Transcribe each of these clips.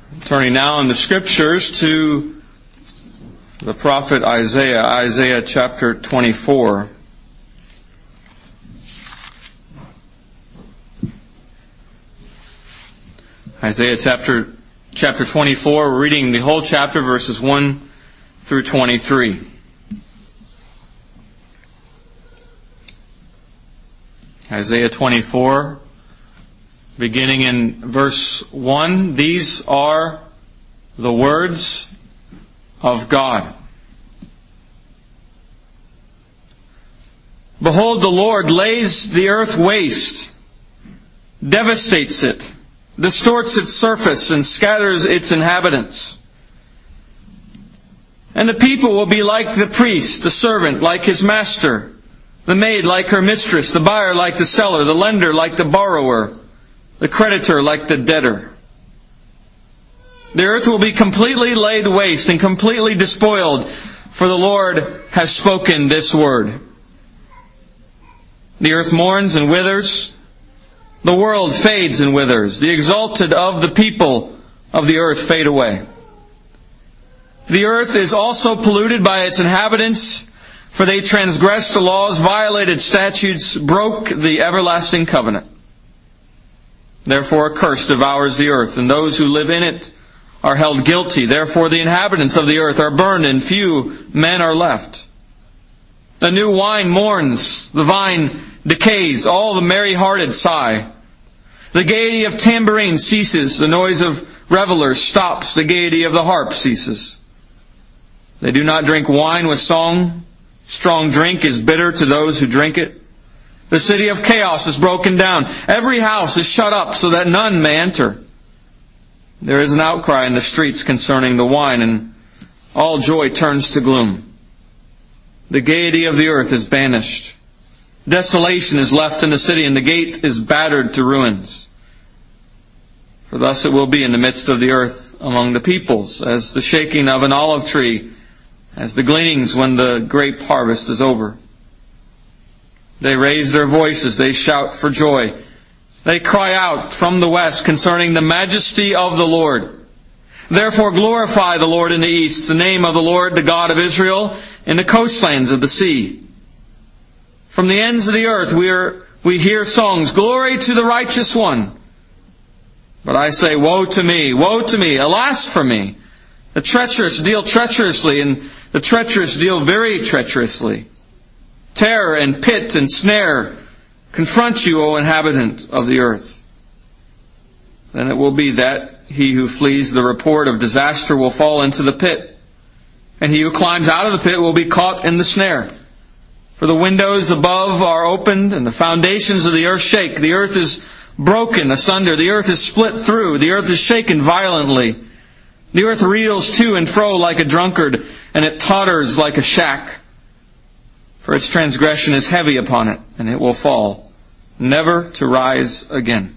Turning now in the Scriptures to the prophet Isaiah, Isaiah chapter 24. Isaiah chapter 24, we're reading the whole chapter, verses 1 through 23. Isaiah 24, beginning in verse 1, these are the words of God. Behold, the Lord lays the earth waste, devastates it, distorts its surface, and scatters its inhabitants. And the people will be like the priest, the servant like his master, the maid like her mistress, the buyer like the seller, the lender like the borrower, the creditor like the debtor. The earth will be completely laid waste and completely despoiled, for the Lord has spoken this word. The earth mourns and withers. The world fades and withers. The exalted of the people of the earth fade away. The earth is also polluted by its inhabitants, for they transgressed the laws, violated statutes, broke the everlasting covenant. Therefore a curse devours the earth, and those who live in it are held guilty. Therefore the inhabitants of the earth are burned, and few men are left. The new wine mourns, the vine decays, all the merry-hearted sigh. The gaiety of tambourine ceases, the noise of revelers stops, the gaiety of the harp ceases. They do not drink wine with song. Strong drink is bitter to those who drink it. The city of chaos is broken down. Every house is shut up so that none may enter. There is an outcry in the streets concerning the wine, and all joy turns to gloom. The gaiety of the earth is banished. Desolation is left in the city, and the gate is battered to ruins. For thus it will be in the midst of the earth among the peoples, as the shaking of an olive tree, as the gleanings when the grape harvest is over. They raise their voices, they shout for joy. They cry out from the west concerning the majesty of the Lord. Therefore glorify the Lord in the east, the name of the Lord, the God of Israel, in the coastlands of the sea. From the ends of the earth we hear songs, glory to the righteous one. But I say, woe to me, alas for me. The treacherous deal treacherously, and the treacherous deal very treacherously. Terror and pit and snare confront you, O inhabitant of the earth. Then it will be that he who flees the report of disaster will fall into the pit, and he who climbs out of the pit will be caught in the snare. For the windows above are opened, and the foundations of the earth shake. The earth is broken asunder. The earth is split through. The earth is shaken violently. The earth reels to and fro like a drunkard, and it totters like a shack. For its transgression is heavy upon it, and it will fall, never to rise again.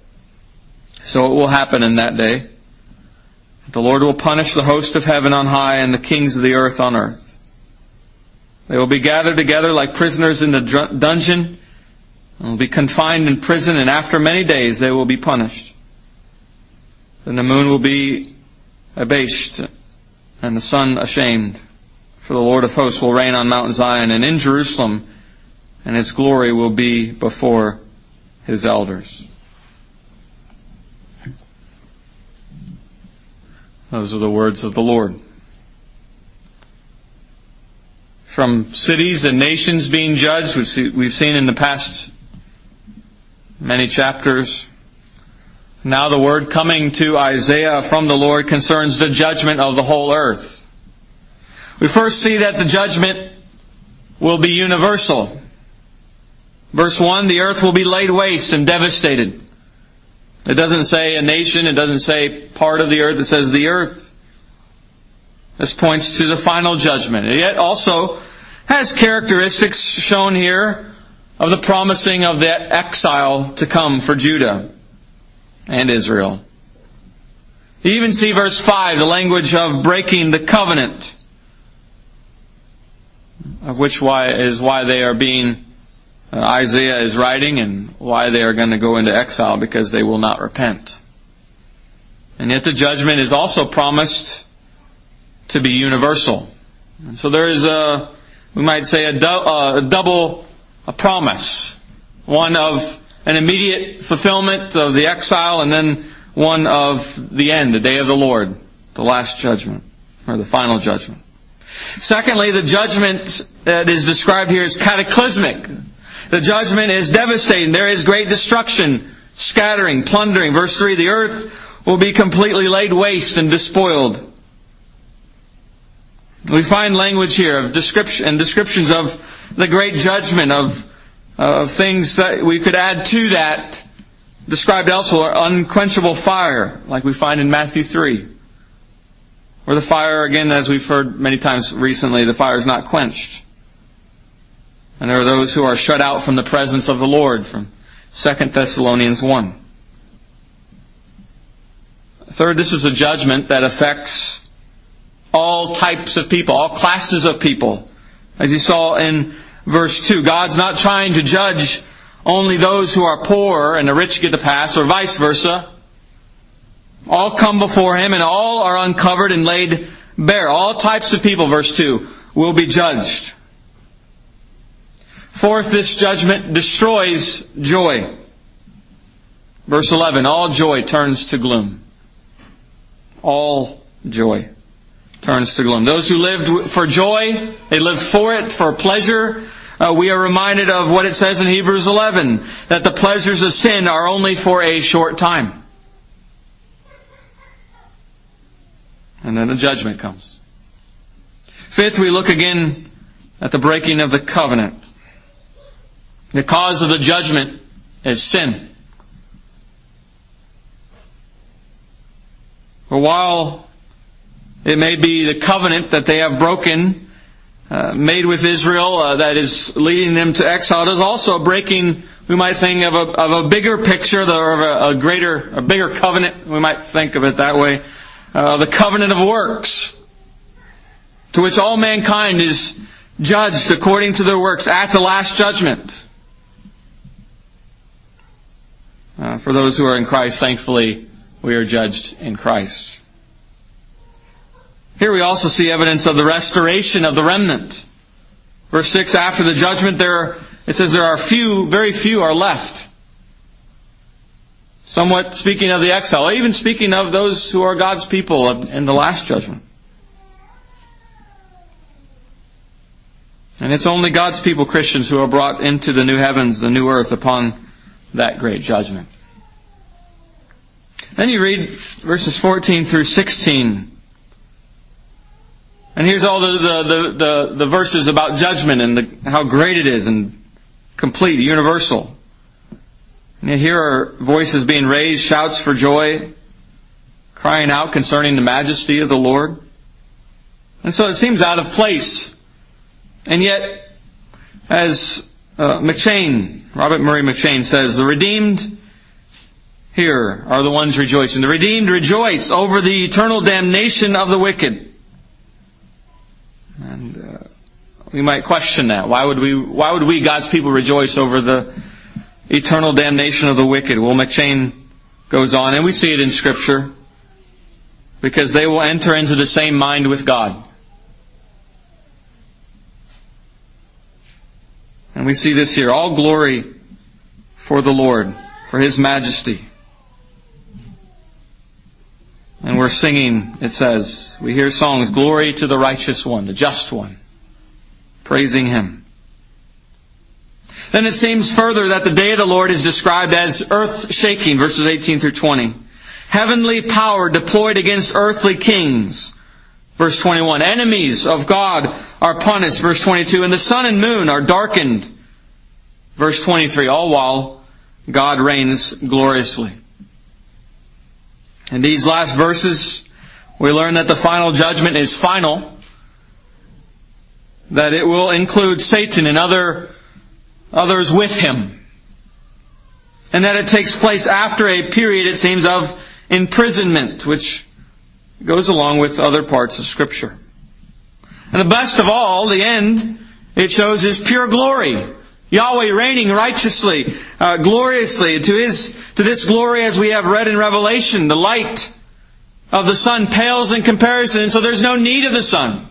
So it will happen in that day. The Lord will punish the host of heaven on high, and the kings of the earth on earth. They will be gathered together like prisoners in the dungeon, and will be confined in prison, and after many days they will be punished. Then the moon will be abased, and the sun ashamed. For the Lord of hosts will reign on Mount Zion and in Jerusalem, and His glory will be before His elders. Those are the words of the Lord. From cities and nations being judged, we've seen in the past many chapters. Now the word coming to Isaiah from the Lord concerns the judgment of the whole earth. We first see that the judgment will be universal. Verse 1, the earth will be laid waste and devastated. It doesn't say a nation, it doesn't say part of the earth, it says the earth. This points to the final judgment. It yet also has characteristics shown here of the promising of the exile to come for Judah and Israel. You even see verse 5, the language of breaking the covenant, of which is why they are being, Isaiah is writing, and why they are going to go into exile, because they will not repent. And yet the judgment is also promised to be universal. And so there is we might say, a double promise. One of an immediate fulfillment of the exile, and then one of the end, the day of the Lord, the last judgment, or the final judgment. Secondly, the judgment that is described here is cataclysmic. The judgment is devastating. There is great destruction, scattering, plundering. Verse 3, the earth will be completely laid waste and despoiled. We find language here of descriptions of the great judgment, of things that we could add to that, described elsewhere, unquenchable fire, like we find in Matthew 3. Or the fire, again, as we've heard many times recently, the fire is not quenched. And there are those who are shut out from the presence of the Lord, from 2 Thessalonians 1. Third, this is a judgment that affects all types of people, all classes of people. As you saw in verse 2, God's not trying to judge only those who are poor and the rich get the pass, or vice versa. All come before Him and all are uncovered and laid bare. All types of people, verse 2, will be judged. Fourth, this judgment destroys joy. Verse 11, all joy turns to gloom. All joy turns to gloom. Those who lived for joy, they lived for it, for pleasure. We are reminded of what it says in Hebrews 11, that the pleasures of sin are only for a short time. And then the judgment comes. Fifth, we look again at the breaking of the covenant. The cause of the judgment is sin. For while it may be the covenant that they have broken, made with Israel, that is leading them to exile, it is also breaking, we might think of a bigger picture, or a bigger covenant, we might think of it that way, the covenant of works, to which all mankind is judged according to their works at the last judgment. For those who are in Christ, thankfully, we are judged in Christ. Here we also see evidence of the restoration of the remnant. Verse 6, after the judgment, it says there are few, very few are left. Somewhat speaking of the exile, or even speaking of those who are God's people in the last judgment. And it's only God's people, Christians, who are brought into the new heavens, the new earth, upon that great judgment. Then you read verses 14 through 16. And here's all the verses about judgment and how great it is and complete, universal. And here are voices being raised, shouts for joy, crying out concerning the majesty of the Lord. And so it seems out of place. And yet, as Robert Murray McCheyne says, the redeemed here are the ones rejoicing. The redeemed rejoice over the eternal damnation of the wicked. And we might question that. Why would we, God's people, rejoice over the eternal damnation of the wicked? Well, McCheyne goes on, and we see it in Scripture, because they will enter into the same mind with God. And we see this here. All glory for the Lord, for His majesty. And we're singing, it says, we hear songs, glory to the righteous one, the just one, praising Him. Then it seems further that the day of the Lord is described as earth-shaking, verses 18 through 20. Heavenly power deployed against earthly kings, verse 21. Enemies of God are punished, verse 22. And the sun and moon are darkened, verse 23. All while God reigns gloriously. In these last verses, we learn that the final judgment is final, that it will include Satan and others with him, and that it takes place after a period, it seems, of imprisonment, which goes along with other parts of Scripture. And the best of all, the end, it shows His pure glory. Yahweh reigning righteously, gloriously, to this glory, as we have read in Revelation, the light of the sun pales in comparison, and so there's no need of the sun.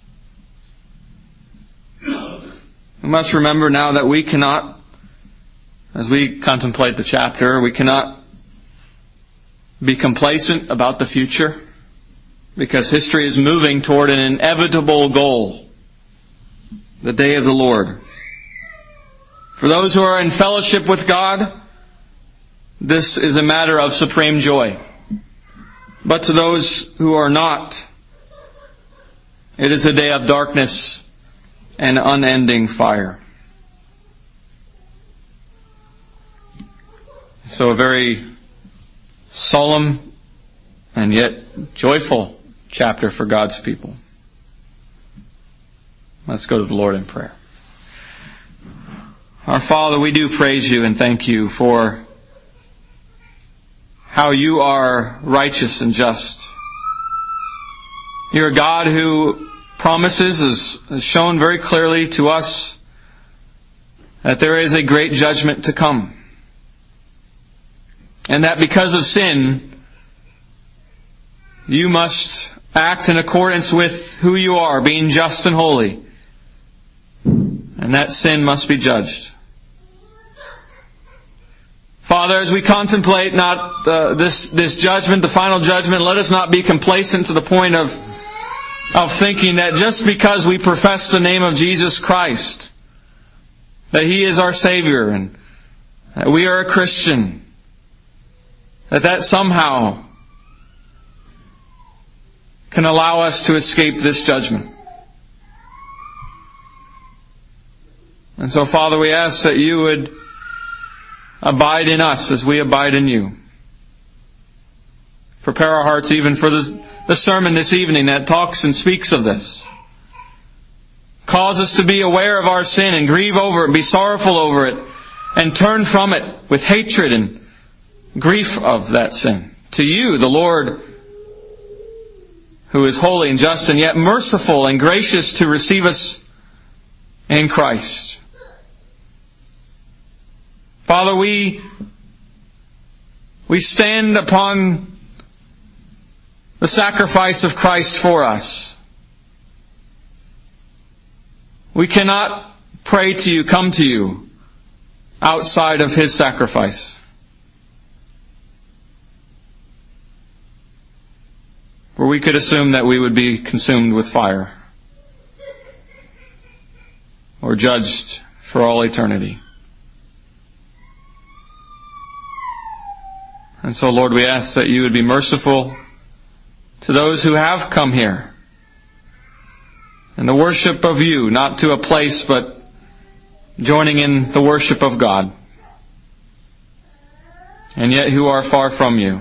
We must remember now that we cannot, as we contemplate the chapter, we cannot be complacent about the future, because history is moving toward an inevitable goal, the day of the Lord. For those who are in fellowship with God, this is a matter of supreme joy. But to those who are not, it is a day of darkness and unending fire. So a very solemn and yet joyful chapter for God's people. Let's go to the Lord in prayer. Our Father, we do praise You and thank You for how You are righteous and just. You're a God who promises, as shown very clearly to us, that there is a great judgment to come. And that because of sin, You must act in accordance with who You are, being just and holy. And that sin must be judged. Father, as we contemplate not this judgment, the final judgment, let us not be complacent to the point of thinking that just because we profess the name of Jesus Christ, that He is our Savior and that we are a Christian, that somehow can allow us to escape this judgment. And so, Father, we ask that You would abide in us as we abide in You. Prepare our hearts even for the sermon this evening that talks and speaks of this. Cause us to be aware of our sin and grieve over it, be sorrowful over it, and turn from it with hatred and grief of that sin. To You, the Lord, who is holy and just and yet merciful and gracious to receive us in Christ. Father, we stand upon the sacrifice of Christ for us. We cannot pray to You, come to You, outside of His sacrifice. For we could assume that we would be consumed with fire or judged for all eternity. And so, Lord, we ask that You would be merciful to those who have come here in the worship of You, not to a place, but joining in the worship of God, and yet who are far from You.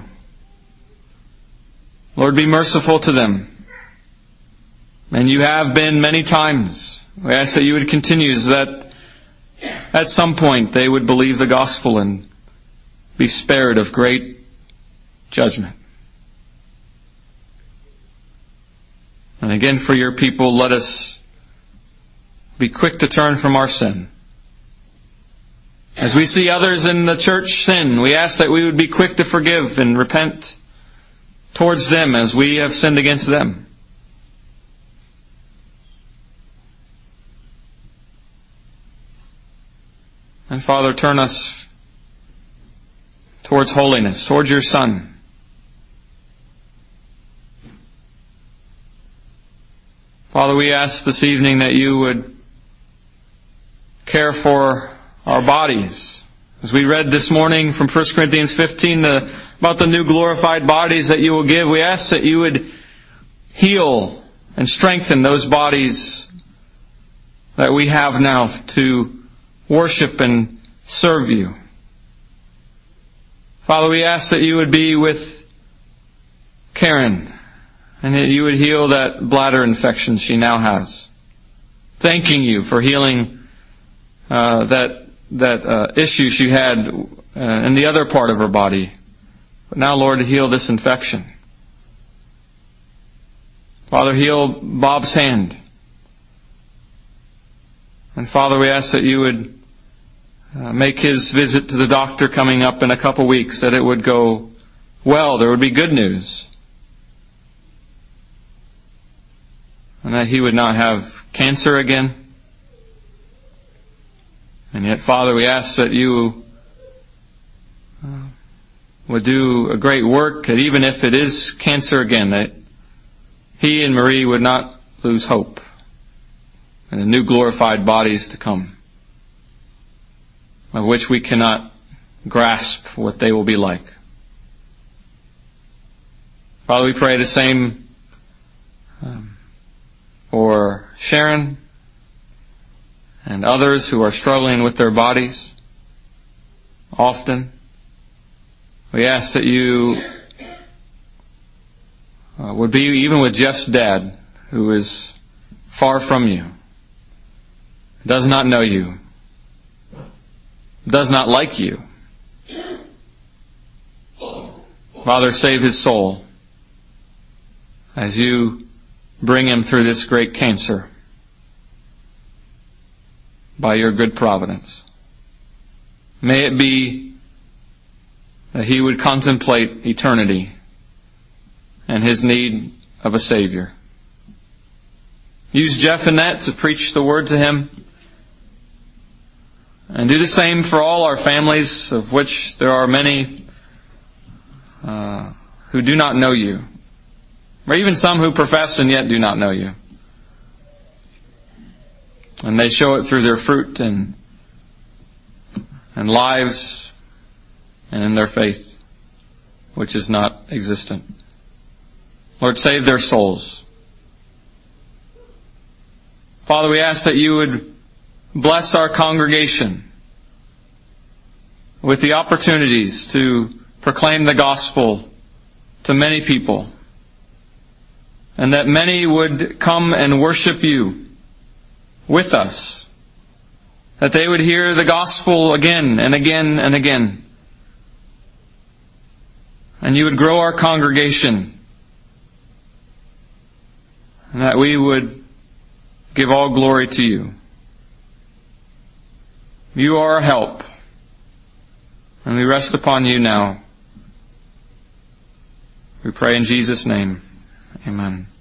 Lord, be merciful to them. And You have been many times. We ask that You would continue, so that at some point they would believe the gospel and be spared of great judgment. And again, for Your people, let us be quick to turn from our sin. As we see others in the church sin, we ask that we would be quick to forgive and repent towards them as we have sinned against them. And Father, turn us towards holiness, towards Your Son. Father, we ask this evening that You would care for our bodies. As we read this morning from 1 Corinthians 15 about the new glorified bodies that You will give, we ask that You would heal and strengthen those bodies that we have now to worship and serve You. Father, we ask that You would be with Karen and that You would heal that bladder infection she now has. Thanking You for healing that issue she had in the other part of her body. But now, Lord, heal this infection. Father, heal Bob's hand. And Father, we ask that You would make his visit to the doctor coming up in a couple weeks, that it would go well. There would be good news. and that he would not have cancer again. And yet, Father, we ask that you would do a great work, that even if it is cancer again, that he and Marie would not lose hope in the new glorified bodies to come, of which we cannot grasp what they will be like. Father, we pray the same for Sharon and others who are struggling with their bodies often. We ask that you would be even with Jeff's dad, who is far from you, does not know you, does not like you. Father, save his soul as you bring him through this great cancer by your good providence. May it be that he would contemplate eternity and his need of a Savior. Use Jeff in that to preach the word to him. And do the same for all our families, of which there are many who do not know you, or even some who profess and yet do not know you. And they show it through their fruit and lives and in their faith, which is not existent. Lord, save their souls. Father, we ask that you would bless our congregation with the opportunities to proclaim the gospel to many people, and that many would come and worship you with us, that they would hear the gospel again and again and again, and you would grow our congregation, and that we would give all glory to you. You are our help, and we rest upon you now. We pray in Jesus' name. Amen.